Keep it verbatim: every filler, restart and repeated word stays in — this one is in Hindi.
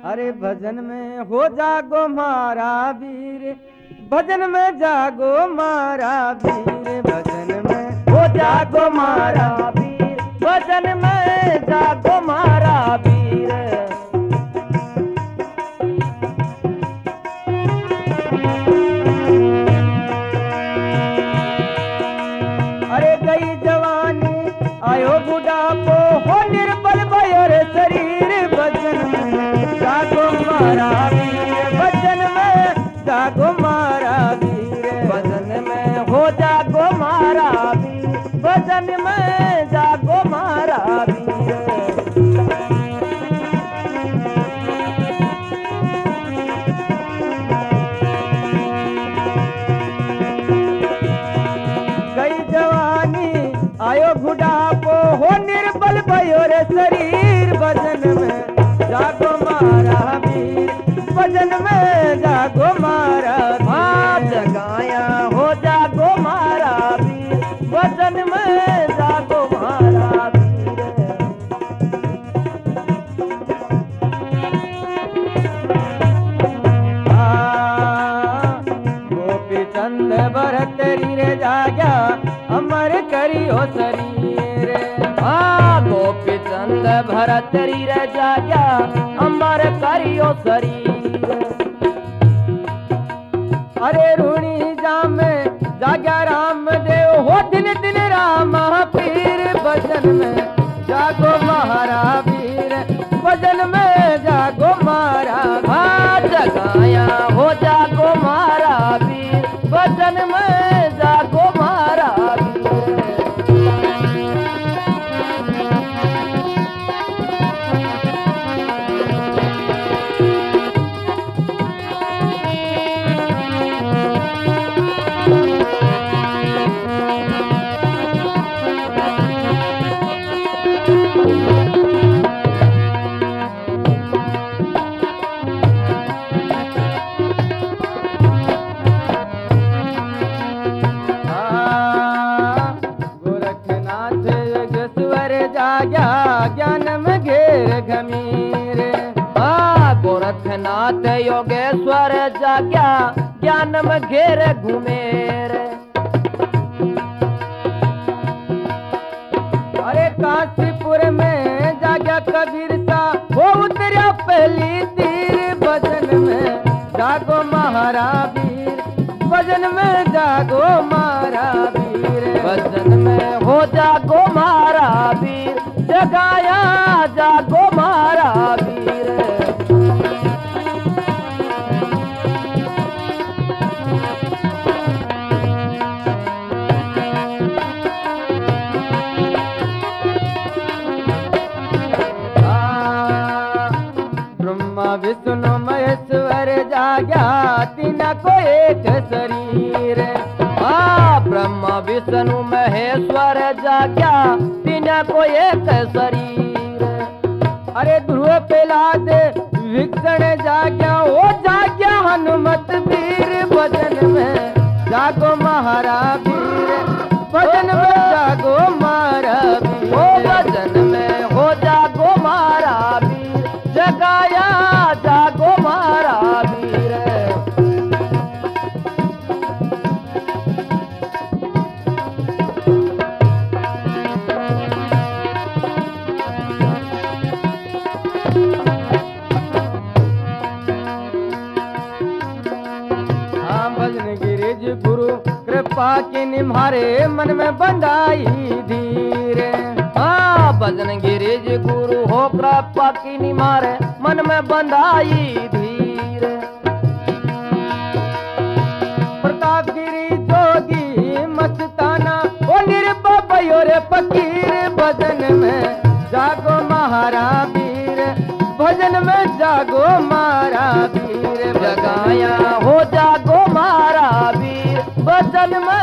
अरे भजन में हो जागो मारा वीर, भजन में जागो मारा वीर, भजन में हो जागो मारा वीर, भजन में जागो मारा वीर। अरे गई जवानी आयो बुढ़ापो, हो निर्बल भयो रे शरीर, भजन में जागो मारा वीर, भजन में जागो मारा वीर, भजन में हो जागो मारा वीर, भजन में जागो मारा वीर। गई जवानी आयो बुढ़ापो, हो निर्बल भयो रे शरीर, भजन में जागो मारा वीर, भजन में जागो मारा वीर, जगाया हो जागो मारा वीर, भजन में जागो मारा वीर। हाँ, गोपी चंद भरत रे जाग्या, अमर करियो शरीर। हाँ, गोपी चंद भरत रे जाग्या, अमर करियो शरीर। अरे रूणी जामे जाग्या राम देव, हो दिन दिन राम पीर, भजन में जागो मारा वीर, भजन में जागो मारा। हाँ, जगाया हो जागो मारा वीर, भजन में जागो मारा वीर। ज्ञान में घेर घमीर। आ गोरखनाथ योगेश्वर जाग्या, ज्ञान में घेर घुमेर। अरे काशीपुर में जाग्या कबीर सा, वो उतरा पहली तीर, भजन में जागो मारा वीर, भजन में जागो मारा वीर, भजन में हो जागो मारा वीर, जगाया जागो मारा वीर। ब्रह्मा विष्णु महेश्वर जाग्या, तीना को एक शरीर। आ ब्रह्मा विष्णु महेश्वर जाग्या, तीना को एक शरीर। अरे ध्रुव प्रहलाद विक्षण जाग्या, ओ जाग्या हनुमत वीर, भजन में जागो मारा वीर, भजन में जागो मारा वीर, ओ भजन में हो जागो मारा वीर, जगाया जागो मारा वीर। गुरु कृपा की निम्हारे, मन में बंधाई धीर। हाँ, भजन गिरिज गुरु हो कृपा की निम्हारे, मन में बंधाई धीर। प्रताप गिरी जोगी मस्ताना, ओ निर्भय रे फकीर, भजन में जागो मारा वीर, भजन में जागो मारा वीर, जगाया हो जागो मारा वीर, भजन में